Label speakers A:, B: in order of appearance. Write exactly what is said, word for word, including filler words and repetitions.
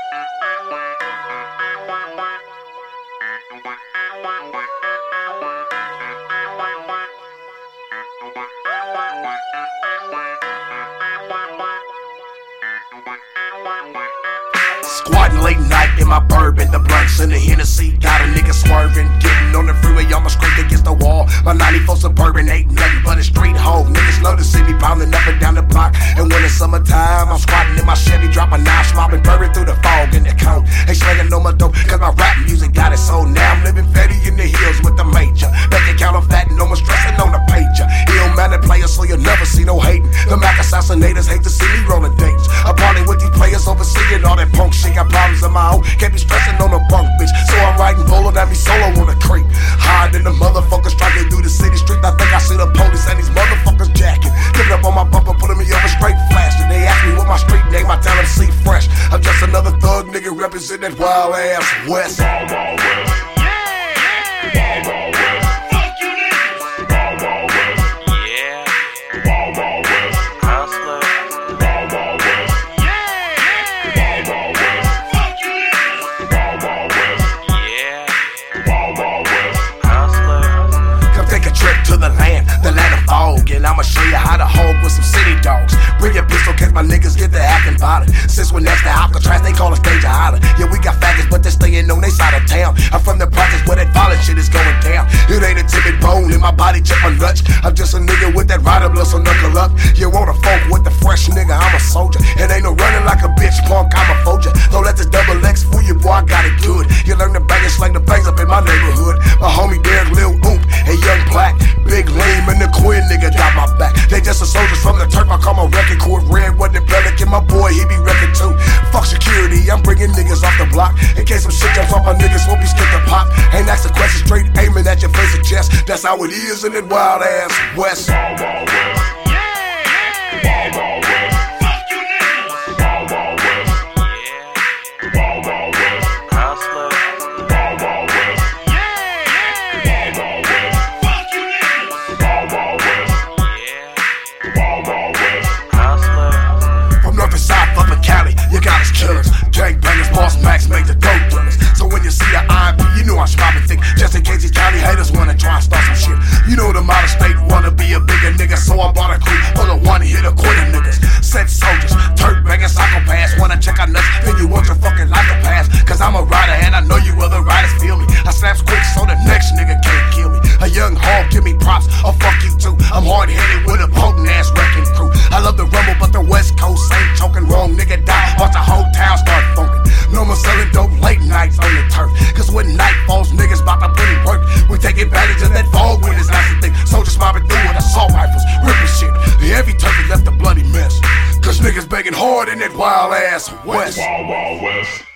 A: Squatting late night in my bourbon, the blunts and the Hennessy got a nigga swerving. Getting on the freeway, I'ma scrape against the wall. My ninety-four Suburban ain't nothing but a street hoe. Niggas love to see me pounding up and down the block. And when it's summertime, I'm squatting in my Chevy, dropping nine, smopping, bourbon through the fog in the cone. Ain't slanging on my dope, cause my rap music got it sold. Now I'm living fatty in the hills with the major. Bank account on fat and no more stressing on the pager. He don't matter players, so you'll never see no hating. The Mac assassinators hate to see me rolling dates. I party with these players overseeing all that punk shit. Got problems of my own, can't be stressing on a bunk, bitch. So I'm riding bolo down me solo on a creek. Higher than the motherfuckers striking through the city street. I think I see the police and these motherfuckers jacking. Giving up on my bumper, putting me over straight flashing. They ask me what my street name, I tell them C Fresh. I'm just another thug nigga representing that wild ass West.
B: Wild, wild West. Yeah. Wild, wild West. Fuck you niggas. Wild, wild West. Yeah. Wild, wild West. Hustler. Wild, wild West. Yeah. Wild, wild West. Fuck you niggas. Wild, wild West. Yeah. Wild, wild West. Hustler.
A: Come take a trip to the land, the land of fog, and I'ma show you how to hog with some city dogs. Bring your pistol, cause my niggas get the acting violent. Since we're next to Alcatraz, they call us Danger Island. Yeah, we got faggots, but they're staying on their side of town. I'm from the projects where that violent shit is going down. It ain't a timid bone in my body, check my nuts. I'm just a nigga with that rider blood, so knuckle up. You want a folk with the fresh nigga, I'm a soldier. It ain't no running like a bitch punk, I'm a folger. Don't let this double X fool you, boy, I got it good. You learn to bang and slang the bangs up in my neighborhood. My homie Derek, Lil Oomp, and Young Black. Big Lame and the Quinn nigga got my back. They just a soldiers from the turf, I call my record cord red. Wasn't it Pelican, my boy, he be wrecking too. Fuck security, I'm bringing niggas off the block. In case some shit jumps off my niggas, won't be scared to pop. Ain't ask a question, straight aiming at your face or chest. That's how it is in that wild ass West.
B: Wild, wild West. Yeah. Wild, wild West. Fuck you niggas. Wild, wild West. Yeah. Wild, wild West. Hustler. Wild, wild West. Yeah. Wild, wild West. Fuck you niggas. Wild, wild West. Yeah. Wild, wild West. Hustler.
A: From north to south, up in Cali, you got us killers. Gang bangers, boss Max make the dope dealers. So when you see the I M P, you know I'm smopping thick. Just in case these Cali haters wanna try and start some shit. You know the modern state wanna be a bigger nigga, so I'm bought a crew full of one-hitter quitter niggas. Set soldiers, turk banging psychopaths. Wanna check our nuts, then you want your fucking life to pass. Cause I'm a rider and I know you other riders feel me. I snaps quick so the next nigga can't kill me. A young hog, give me props, oh fuck you too. I'm hard-headed with a potent ass wrecking crew. I love the rumble, but the West Coast ain't choking. Wrong nigga die, watch the whole town start funkin'. No more selling dope late nights on the turf. Cause when night falls, niggas bout to put in work. We take advantage of that fog when it's nice and thick. Soldiers mobbing through with assault rifles, ripping shit. Every turf is left a bloody mess. Cause niggas begging hard in that wild ass West.
B: Wild, wild West.